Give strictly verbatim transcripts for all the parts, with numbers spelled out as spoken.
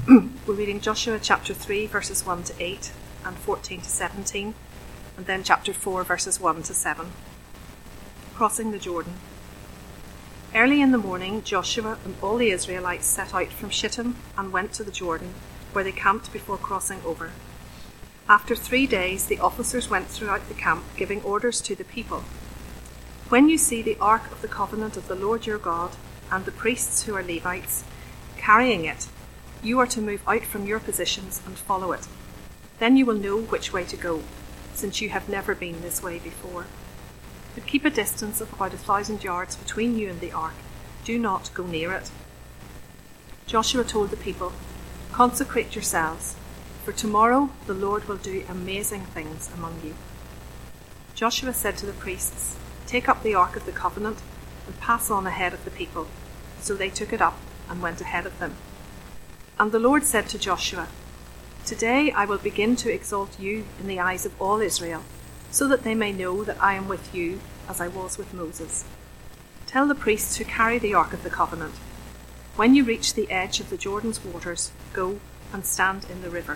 We're reading Joshua chapter three, verses one to eight and fourteen to seventeen, and then chapter four, verses one to seven. Crossing the Jordan. Early in the morning, Joshua and all the Israelites set out from Shittim and went to the Jordan, where they camped before crossing over. After three days, the officers went throughout the camp, giving orders to the people. When you see the ark of the covenant of the Lord your God and the priests who are Levites carrying it, you are to move out from your positions and follow it. Then you will know which way to go, since you have never been this way before. But keep a distance of about a thousand yards between you and the ark. Do not go near it. Joshua told the people, "Consecrate yourselves, for tomorrow the Lord will do amazing things among you." Joshua said to the priests, "Take up the ark of the covenant and pass on ahead of the people." So they took it up and went ahead of them. And the Lord said to Joshua, "Today I will begin to exalt you in the eyes of all Israel, so that they may know that I am with you as I was with Moses. Tell the priests who carry the ark of the covenant, when you reach the edge of the Jordan's waters, go and stand in the river."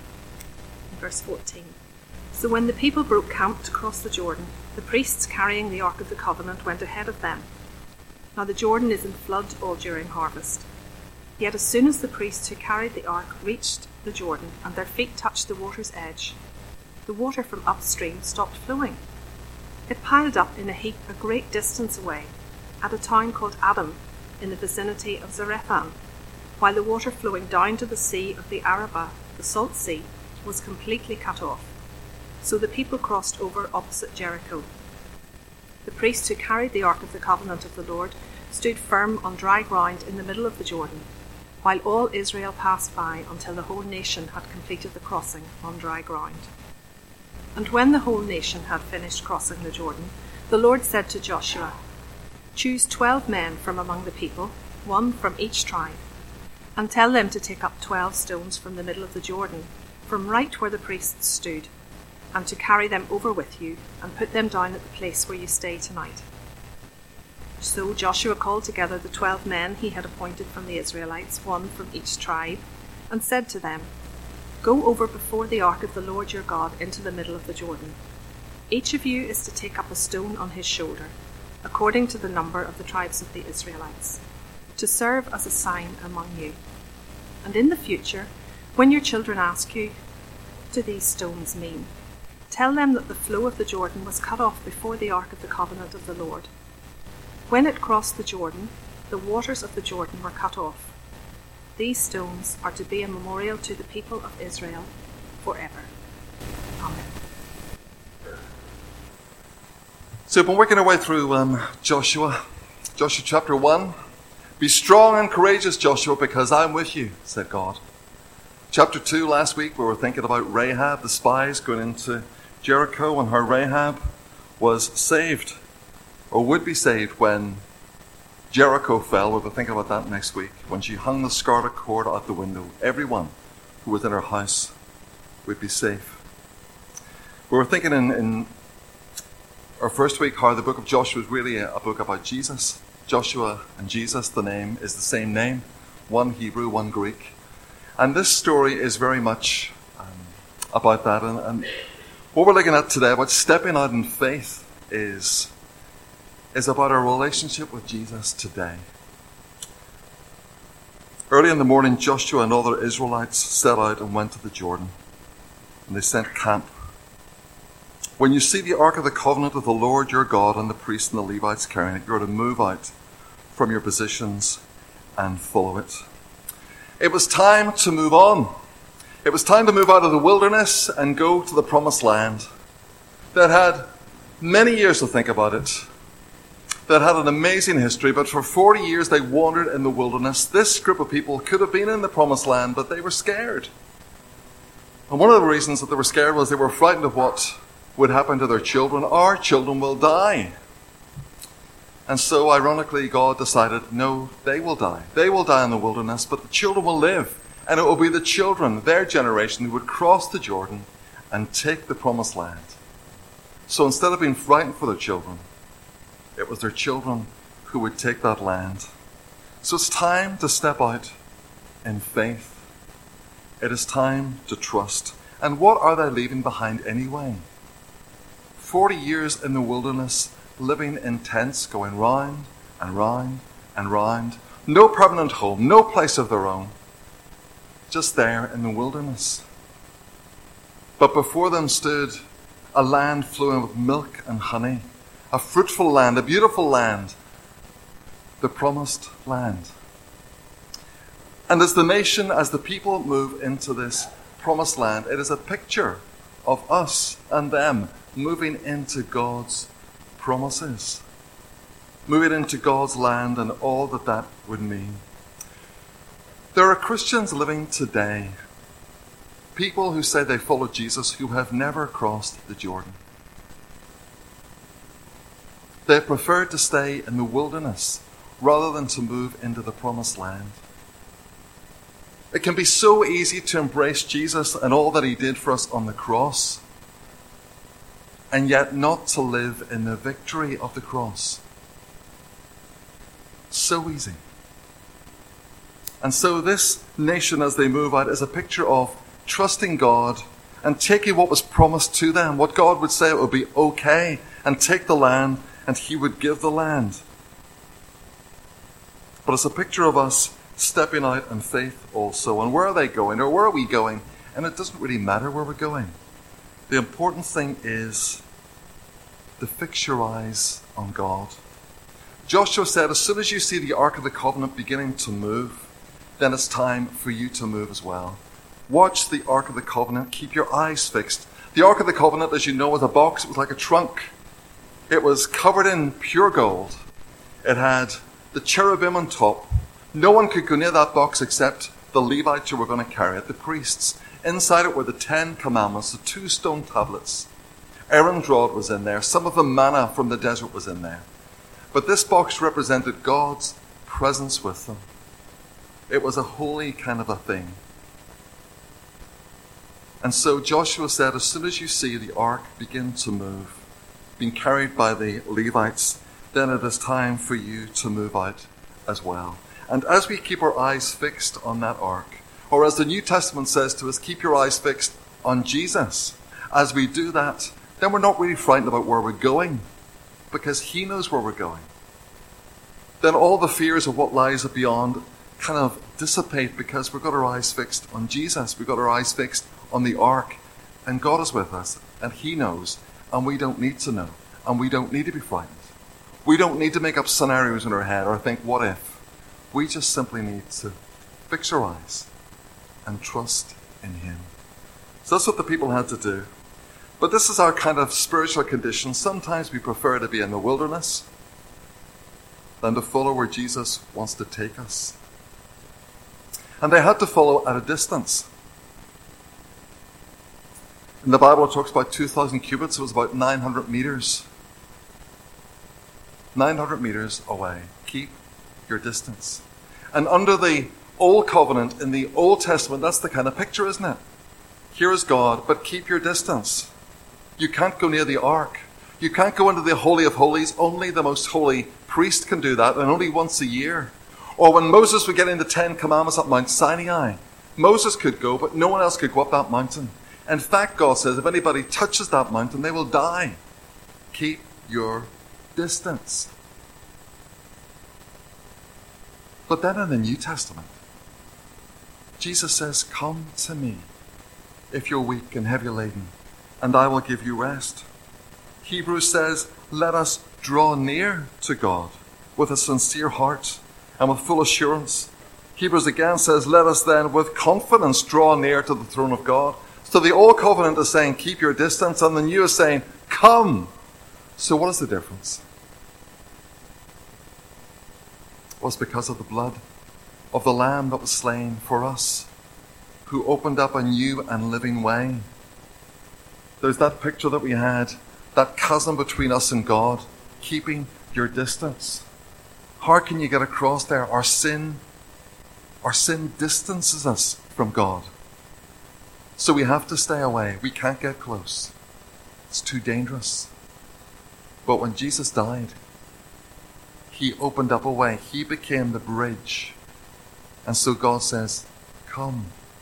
Verse fourteen. So when the people broke camp to cross the Jordan, the priests carrying the ark of the covenant went ahead of them. Now the Jordan is in flood all during harvest. Yet as soon as the priests who carried the ark reached the Jordan and their feet touched the water's edge, the water from upstream stopped flowing. It piled up in a heap a great distance away, at a town called Adam, in the vicinity of Zarephath, while the water flowing down to the sea of the Arabah, the Salt Sea, was completely cut off. So the people crossed over opposite Jericho. The priests who carried the ark of the covenant of the Lord stood firm on dry ground in the middle of the Jordan, while all Israel passed by until the whole nation had completed the crossing on dry ground. And when the whole nation had finished crossing the Jordan, the Lord said to Joshua, "Choose twelve men from among the people, one from each tribe, and tell them to take up twelve stones from the middle of the Jordan, from right where the priests stood, and to carry them over with you, and put them down at the place where you stay tonight." So Joshua called together the twelve men he had appointed from the Israelites, one from each tribe, and said to them, "Go over before the ark of the Lord your God into the middle of the Jordan. Each of you is to take up a stone on his shoulder, according to the number of the tribes of the Israelites, to serve as a sign among you. And in the future, when your children ask you, 'What do these stones mean?' tell them that the flow of the Jordan was cut off before the ark of the covenant of the Lord. When it crossed the Jordan, the waters of the Jordan were cut off. These stones are to be a memorial to the people of Israel forever." Amen. So we've been working our way through um, Joshua, Joshua chapter one. "Be strong and courageous, Joshua, because I'm with you," said God. Chapter two, last week we were thinking about Rahab, the spies going into Jericho, and how Rahab was saved, or would be saved when Jericho fell. We'll be thinking about that next week. When she hung the scarlet cord out the window, everyone who was in her house would be safe. We were thinking in, in our first week how the book of Joshua is really a, a book about Jesus. Joshua and Jesus, the name is the same name, one Hebrew, one Greek. And this story is very much um, about that. And, and what we're looking at today, about stepping out in faith, is is about our relationship with Jesus today. Early in the morning, Joshua and other Israelites set out and went to the Jordan, and they sent camp. "When you see the ark of the covenant of the Lord your God and the priests and the Levites carrying it, you're to move out from your positions and follow it." It was time to move on. It was time to move out of the wilderness and go to the promised land. They'd had many years to think about it. That had an amazing history, but for forty years they wandered in the wilderness. This group of people could have been in the promised land, but they were scared. And one of the reasons that they were scared was they were frightened of what would happen to their children. Our children will die. And so, ironically, God decided, no, they will die. They will die in the wilderness, but the children will live. And it will be the children, their generation, who would cross the Jordan and take the promised land. So instead of being frightened for their children, it was their children who would take that land. So it's time to step out in faith It is time to trust. And what are they leaving behind anyway? Forty years in the wilderness, living in tents, going round and round and round. No permanent home, no place of their own. Just there in the wilderness. But before them stood a land flowing with milk and honey. A fruitful land, a beautiful land. The promised land. And as the nation, as the people move into this promised land, it is a picture of us and them moving into God's promises. Moving into God's land and all that that would mean. There are Christians living today, people who say they follow Jesus who have never crossed the Jordan. They prefer to stay in the wilderness rather than to move into the promised land. It can be so easy to embrace Jesus and all that he did for us on the cross, and yet not to live in the victory of the cross. So easy. And so this nation, as they move out, is a picture of trusting God and taking what was promised to them. What God would say, it would be okay, and take the land, and he would give the land. But it's a picture of us stepping out in faith also. And where are they going? Or where are we going? And it doesn't really matter where we're going. The important thing is to fix your eyes on God. Joshua said, as soon as you see the Ark of the Covenant beginning to move, then it's time for you to move as well. Watch the Ark of the Covenant. Keep your eyes fixed. The Ark of the Covenant, as you know, was a box. It was like a trunk. It was covered in pure gold. It had the cherubim on top. No one could go near that box except the Levites who were going to carry it, the priests. Inside it were the Ten Commandments, the two stone tablets. Aaron's rod was in there. Some of the manna from the desert was in there. But this box represented God's presence with them. It was a holy kind of a thing. And so Joshua said, as soon as you see the ark begin to move, being carried by the Levites, then it is time for you to move out as well. And as we keep our eyes fixed on that ark, or as the New Testament says to us, keep your eyes fixed on Jesus. As we do that, then we're not really frightened about where we're going, because he knows where we're going. Then all the fears of what lies beyond kind of dissipate, because we've got our eyes fixed on Jesus. We've got our eyes fixed on the ark, and God is with us, and he knows, and we don't need to know, and we don't need to be frightened. We don't need to make up scenarios in our head or think, what if? We just simply need to fix our eyes and trust in him. So that's what the people had to do. But this is our kind of spiritual condition. Sometimes we prefer to be in the wilderness than to follow where Jesus wants to take us. And they had to follow at a distance. In the Bible it talks about two thousand cubits. It was about nine hundred meters. nine hundred meters away. Keep your distance. And under the Old Covenant, in the Old Testament, that's the kind of picture, isn't it? Here is God, but keep your distance. You can't go near the ark. You can't go into the Holy of Holies. Only the most holy priest can do that, and only once a year. Or when Moses would get in the Ten Commandments at Mount Sinai, Moses could go, but no one else could go up that mountain. In fact, God says, if anybody touches that mountain, they will die. Keep your distance. But then in the New Testament, Jesus says, come to me if you're weak and heavy laden, and I will give you rest. Hebrews says, let us draw near to God with a sincere heart and with full assurance. Hebrews again says, let us then with confidence draw near to the throne of God. So the Old Covenant is saying, keep your distance, and the New is saying, come. So what is the difference? Well, it's because of the blood of the Lamb that was slain for us, who opened up a new and living way. There's that picture that we had, that chasm between us and God, keeping your distance. How can you get across there? Our sin, our sin distances us from God. So we have to stay away. We can't get close. It's too dangerous. But when Jesus died, he opened up a way. He became the bridge. And so God says, come,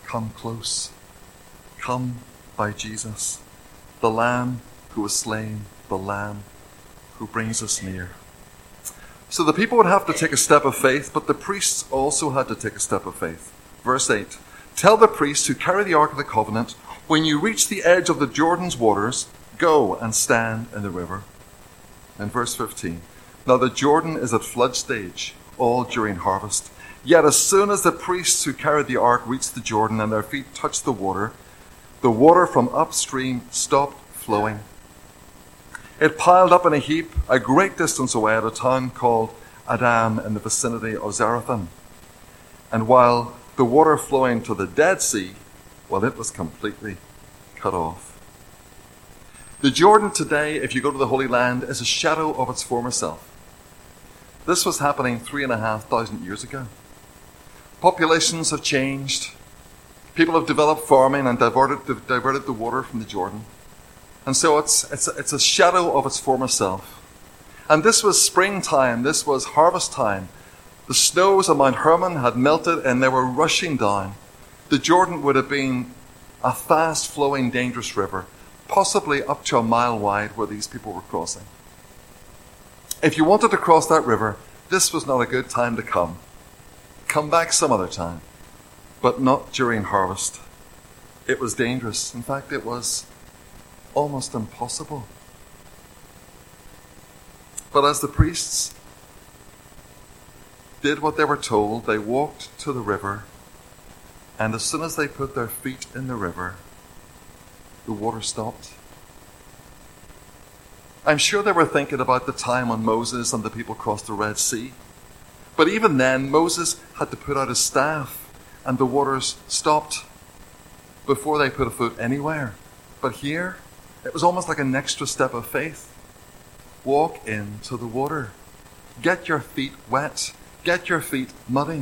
come close. Come by Jesus, the Lamb who was slain, the Lamb who brings us near. So the people would have to take a step of faith, but the priests also had to take a step of faith. Verse eight, tell the priests who carry the Ark of the Covenant, when you reach the edge of the Jordan's waters, go and stand in the river. And verse fifteen, now the Jordan is at flood stage, all during harvest. Yet as soon as the priests who carried the ark reached the Jordan and their feet touched the water, the water from upstream stopped flowing. It piled up in a heap a great distance away at a town called Adam in the vicinity of Zarethan. And while the water flowing to the Dead Sea, well, it was completely cut off. The Jordan today, if you go to the Holy Land, is a shadow of its former self. This was happening three and a half thousand years ago. Populations have changed. People have developed farming and diverted, diverted the water from the Jordan. And so it's, it's, it's a shadow of its former self. And this was springtime. This was harvest time. The snows of Mount Hermon had melted and they were rushing down. The Jordan would have been a fast-flowing, dangerous river, possibly up to a mile wide where these people were crossing. If you wanted to cross that river, this was not a good time to come. Come back some other time, but not during harvest. It was dangerous. In fact, it was almost impossible. But as the priests did what they were told, they walked to the river, and as soon as they put their feet in the river, the water stopped. I'm sure they were thinking about the time when Moses and the people crossed the Red Sea. But even then, Moses had to put out his staff, and the waters stopped before they put a foot anywhere. But here, it was almost like an extra step of faith. Walk into the water. Get your feet wet. Get your feet muddy.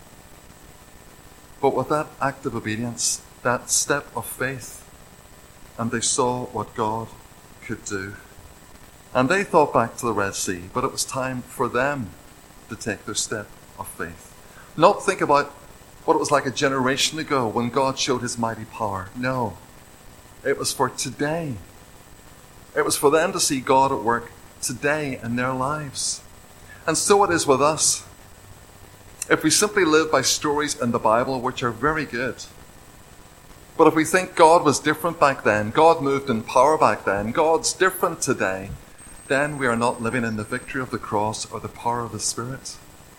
But with that act of obedience, that step of faith, and they saw what God could do. And they thought back to the Red Sea, but it was time for them to take their step of faith. Not think about what it was like a generation ago when God showed his mighty power. No, it was for today. It was for them to see God at work today in their lives. And so it is with us. If we simply live by stories in the Bible, which are very good, but if we think God was different back then, God moved in power back then, God's different today, then we are not living in the victory of the cross or the power of the Spirit.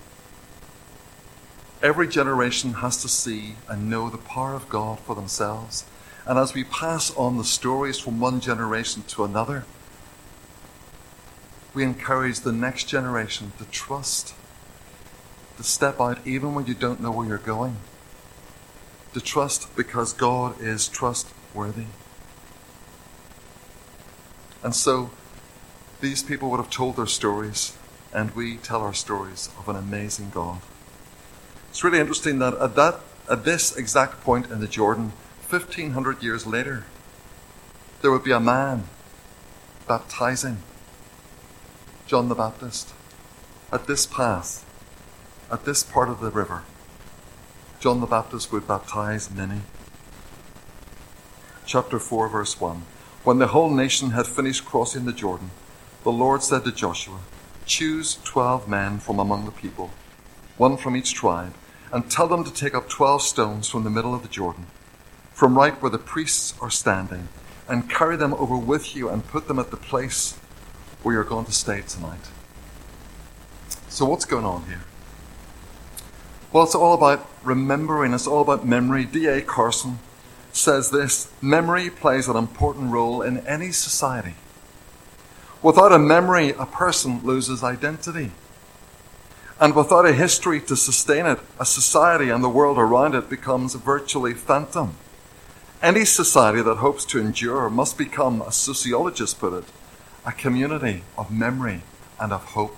Every generation has to see and know the power of God for themselves. And as we pass on the stories from one generation to another, we encourage the next generation to trust, to step out even when you don't know where you're going, to trust because God is trustworthy. And so, these people would have told their stories, and we tell our stories of an amazing God. It's really interesting that at that, at this exact point in the Jordan, fifteen hundred years later, there would be a man baptizing John the Baptist. At this path, at this part of the river, John the Baptist would baptize many. Chapter four, verse one. When the whole nation had finished crossing the Jordan, the Lord said to Joshua, choose twelve men from among the people, one from each tribe, and tell them to take up twelve stones from the middle of the Jordan, from right where the priests are standing, and carry them over with you and put them at the place where you're going to stay tonight. So what's going on here? Well, it's all about remembering. It's all about memory. D A Carson says this: memory plays an important role in any society. Without a memory, a person loses identity. And without a history to sustain it, a society and the world around it becomes virtually phantom. Any society that hopes to endure must become, as sociologists put it, a community of memory and of hope.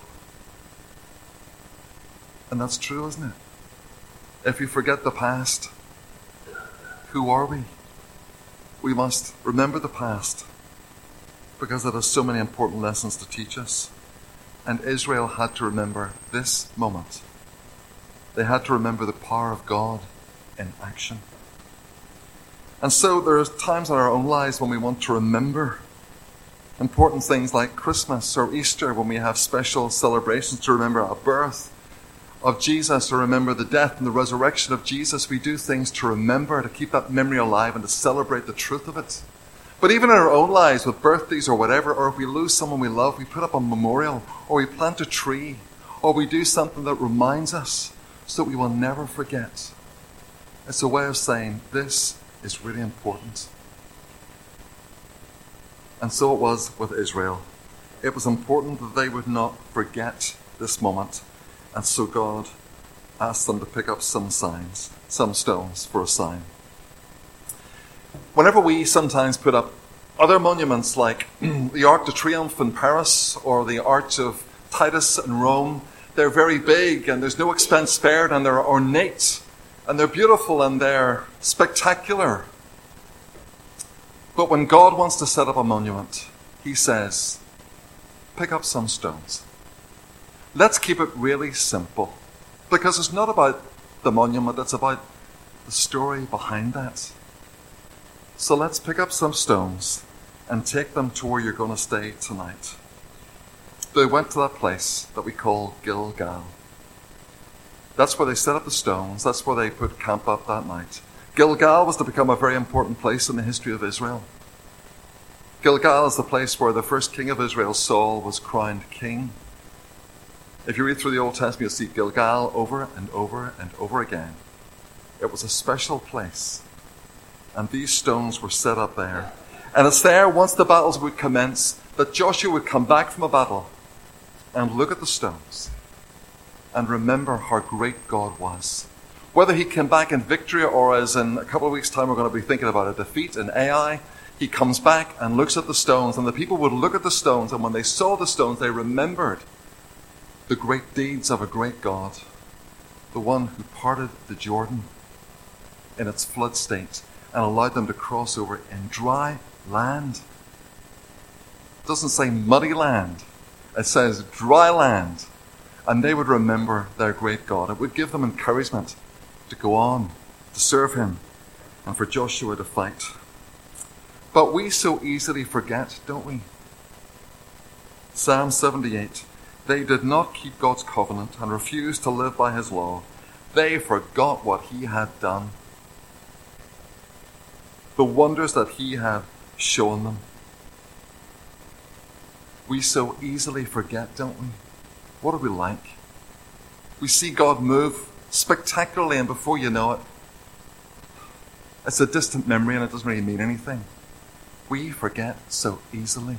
And that's true, isn't it? If we forget the past, who are we? We must remember the past because it has so many important lessons to teach us. And Israel had to remember this moment. They had to remember the power of God in action. And so there are times in our own lives when we want to remember important things like Christmas or Easter, when we have special celebrations to remember our birth of Jesus, or remember the death and the resurrection of Jesus. We do things to remember, to keep that memory alive and to celebrate the truth of it. But even in our own lives, with birthdays or whatever, or if we lose someone we love, we put up a memorial, or we plant a tree, or we do something that reminds us so that we will never forget. It's a way of saying, this is really important. And so it was with Israel. It was important that they would not forget this moment. And so God asked them to pick up some signs, some stones for a sign. Whenever we sometimes put up other monuments like the Arc de Triomphe in Paris or the Arch of Titus in Rome, they're very big and there's no expense spared and they're ornate and they're beautiful and they're spectacular. But when God wants to set up a monument, he says, pick up some stones. Let's keep it really simple, because it's not about the monument, it's about the story behind that. So let's pick up some stones and take them to where you're going to stay tonight. They went to that place that we call Gilgal. That's where they set up the stones. That's where they put camp up that night. Gilgal was to become a very important place in the history of Israel. Gilgal is the place where the first king of Israel, Saul, was crowned king. If you read through the Old Testament, you'll see Gilgal over and over and over again. It was a special place. And these stones were set up there. And it's there, once the battles would commence, that Joshua would come back from a battle and look at the stones and remember how great God was. Whether he came back in victory or, as in a couple of weeks' time we're going to be thinking about a defeat in Ai, he comes back and looks at the stones, and the people would look at the stones, and when they saw the stones, they remembered the great deeds of a great God, the one who parted the Jordan in its flood state and allowed them to cross over in dry land. It doesn't say muddy land. It says dry land. And they would remember their great God. It would give them encouragement to go on, to serve him, and for Joshua to fight. But we so easily forget, don't we? Psalm seventy-eight. They did not keep God's covenant and refused to live by his law. They forgot what he had done, the wonders that he had shown them. We so easily forget, don't we? What are we like? We see God move spectacularly, and before you know it, it's a distant memory and it doesn't really mean anything. We forget so easily.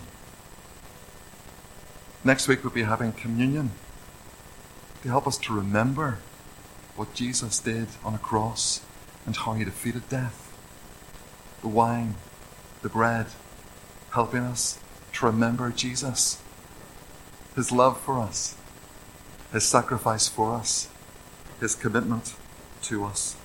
Next week we'll be having communion to help us to remember what Jesus did on a cross and how he defeated death. The wine, the bread, helping us to remember Jesus, his love for us, his sacrifice for us, his commitment to us.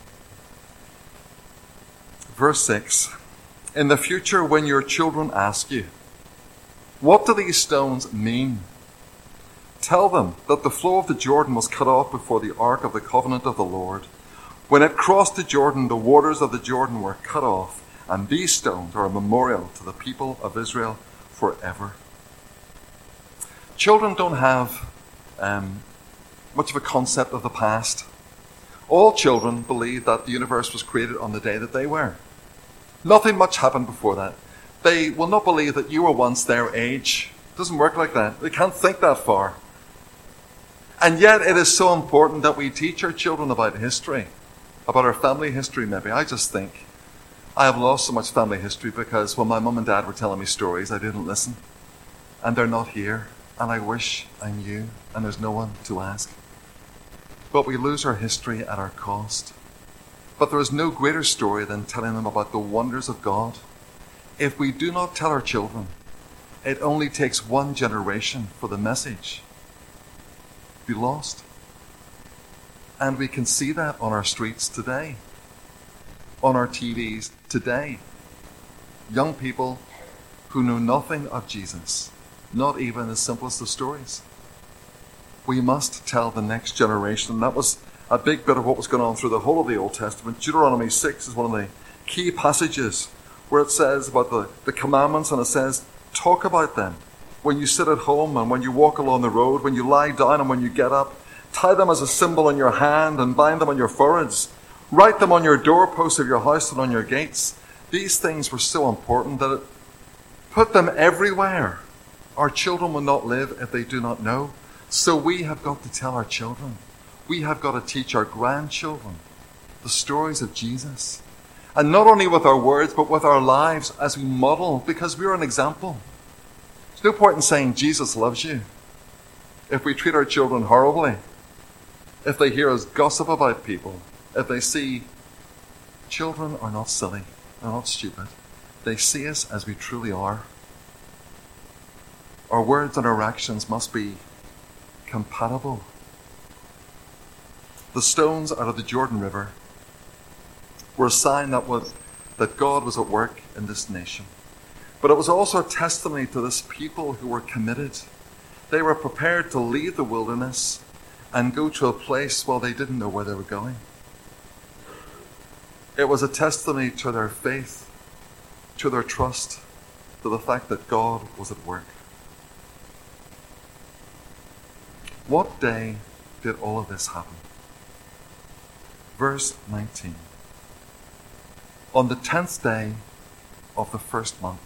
Verse six. In the future, when your children ask you, what do these stones mean? Tell them that the flow of the Jordan was cut off before the ark of the covenant of the Lord. When it crossed the Jordan, the waters of the Jordan were cut off, and these stones are a memorial to the people of Israel forever. Children don't have um, much of a concept of the past. All children believe that the universe was created on the day that they were. Nothing much happened before that. They will not believe that you were once their age. It doesn't work like that. They can't think that far. And yet it is so important that we teach our children about history, about our family history maybe. I just think I have lost so much family history because when my mum and dad were telling me stories, I didn't listen. And they're not here. And I wish I knew, and there's no one to ask. But we lose our history at our cost. But there is no greater story than telling them about the wonders of God. If we do not tell our children, it only takes one generation for the message to be lost. And we can see that on our streets today, on our T Vs today. Young people who know nothing of Jesus, not even the simplest of stories. We must tell the next generation. And that was a big bit of what was going on through the whole of the Old Testament. Deuteronomy six is one of the key passages where it says about the, the commandments, and it says, talk about them. When you sit at home and when you walk along the road, when you lie down and when you get up, tie them as a symbol on your hand and bind them on your foreheads. Write them on your doorposts of your house and on your gates. These things were so important that it put them everywhere. Our children will not live if they do not know. So we have got to tell our children. We have got to teach our grandchildren the stories of Jesus. And not only with our words, but with our lives as we model, because we're an example. There's no point in saying Jesus loves you if we treat our children horribly, if they hear us gossip about people, if they see children are not silly, they're not stupid. They see us as we truly are. Our words and our actions must be compatible. The stones out of the Jordan River were a sign that was that God was at work in this nation. But it was also a testimony to this people who were committed. They were prepared to leave the wilderness and go to a place where they didn't know where they were going. It was a testimony to their faith, to their trust, to the fact that God was at work. What day did all of this happen? Verse nineteen. On the tenth day of the first month,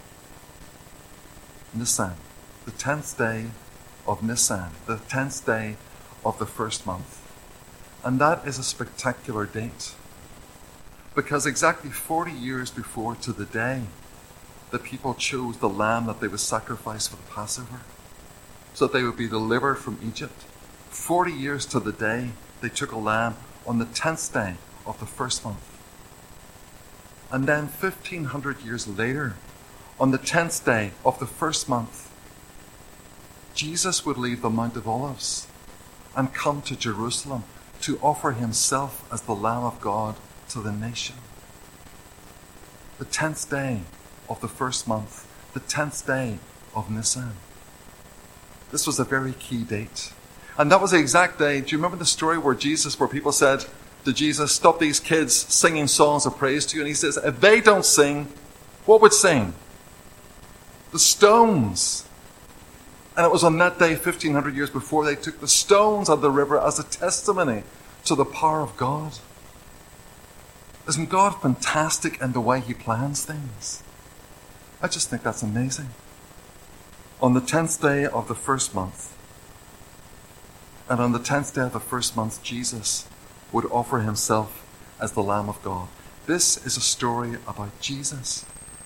Nisan, the tenth day of Nisan, the tenth day of the first month. And that is a spectacular date, because exactly forty years before to the day, the people chose the lamb that they would sacrifice for the Passover, so that they would be delivered from Egypt. Forty years to the day, they took a lamb on the tenth day of the first month. And then fifteen hundred years later, on the tenth day of the first month, Jesus would leave the Mount of Olives and come to Jerusalem to offer himself as the Lamb of God to the nation. The tenth day of the first month, the tenth day of Nisan. This was a very key date. And that was the exact day. Do you remember the story where Jesus, where people said to Jesus, stop these kids singing songs of praise to you? And he says, if they don't sing, what would sing? The stones. And it was on that day, fifteen hundred years before, they took the stones out of the river as a testimony to the power of God. Isn't God fantastic in the way he plans things? I just think that's amazing. On the tenth day of the first month, and on the tenth day of the first month, Jesus would offer himself as the Lamb of God. This is a story about Jesus,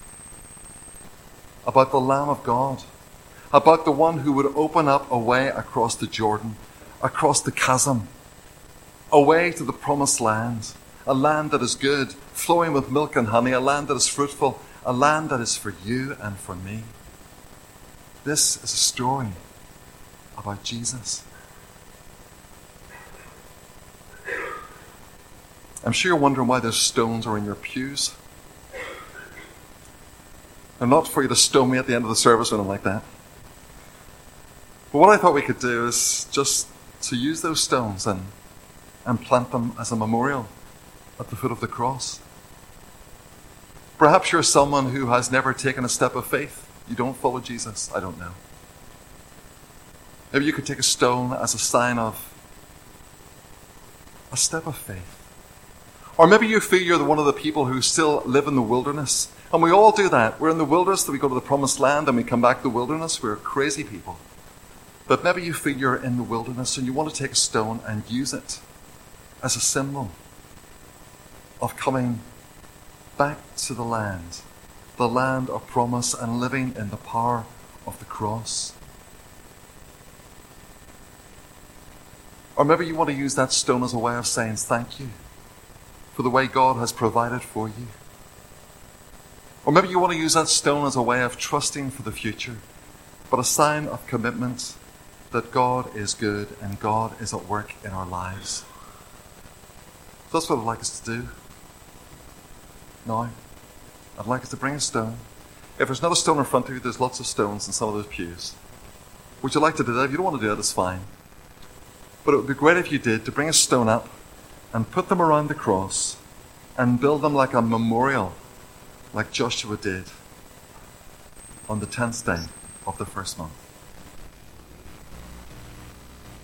about the Lamb of God, about the one who would open up a way across the Jordan, across the chasm, a way to the promised land, a land that is good, flowing with milk and honey, a land that is fruitful, a land that is for you and for me. This is a story about Jesus. I'm sure you're wondering why those stones are in your pews. They're not for you to stone me at the end of the service or anything like that. But what I thought we could do is just to use those stones and, and plant them as a memorial at the foot of the cross. Perhaps you're someone who has never taken a step of faith. You don't follow Jesus. I don't know. Maybe you could take a stone as a sign of a step of faith. Or maybe you feel you're one of the people who still live in the wilderness. And we all do that. We're in the wilderness, then we go to the promised land, and we come back to the wilderness. We're crazy people. But maybe you feel you're in the wilderness and you want to take a stone and use it as a symbol of coming back to the land, the land of promise, and living in the power of the cross. Or maybe you want to use that stone as a way of saying thank you for the way God has provided for you. Or maybe you want to use that stone as a way of trusting for the future, but a sign of commitment that God is good and God is at work in our lives. So that's what I'd like us to do. Now, I'd like us to bring a stone. If there's not a stone in front of you, there's lots of stones in some of those pews. Would you like to do that? If you don't want to do that, it's fine. But it would be great if you did, to bring a stone up and put them around the cross and build them like a memorial, like Joshua did on the tenth day of the first month.